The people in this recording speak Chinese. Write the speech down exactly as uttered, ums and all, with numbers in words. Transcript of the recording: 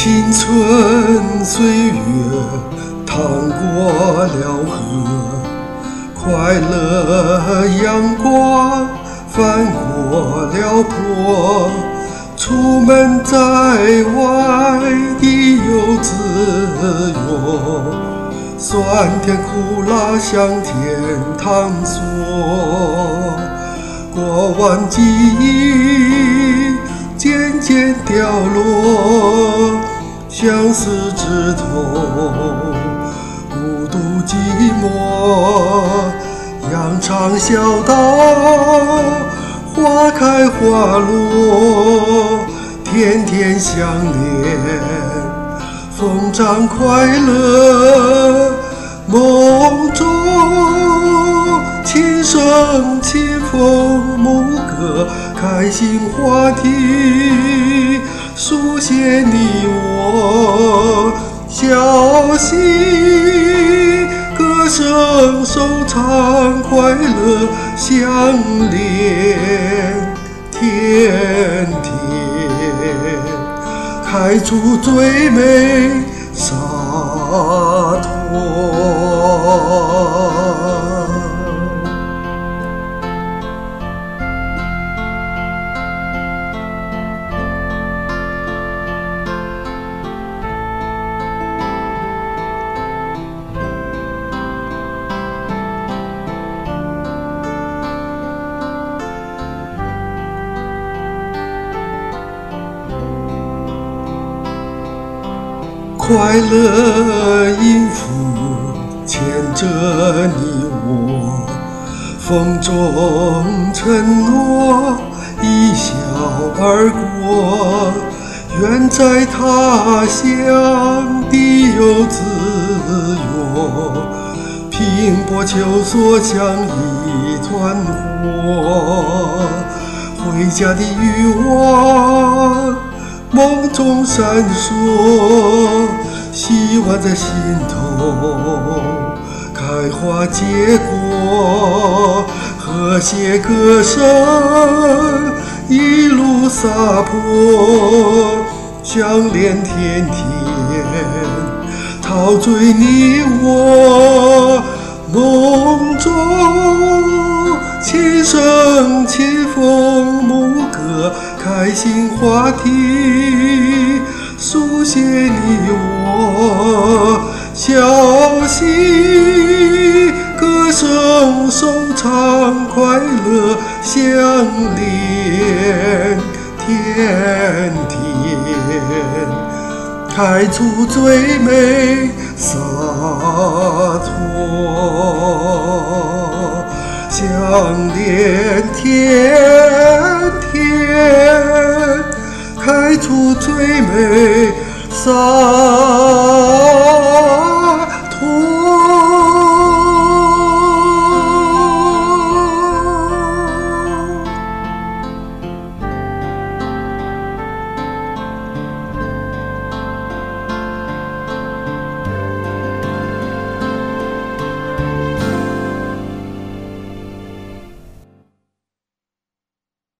青春岁月淌过了河，快乐阳光翻过了坡，出门在外的有自由，酸甜苦辣向天堂索，过往记忆渐渐掉落，相思枝头孤独寂寞，扬长小道，花开花落，天天相恋，风筝快乐，梦中琴声清风牧歌，开心话题书写你我消息，歌声收场，快乐相连，天天开出最美洒脱。快乐音符牵着你我，风中承诺一笑而过，远在他乡的有自由，拼搏求索像一团火，回家的欲望梦中闪烁，希望在心头开花结果，和谐歌声一路洒泼，相连天天陶醉你我，梦中琴声清风牧歌，开心话题书写你我消息，歌声收场，快乐相连，天天开出最美洒脱，相连天天开出最美洒脱。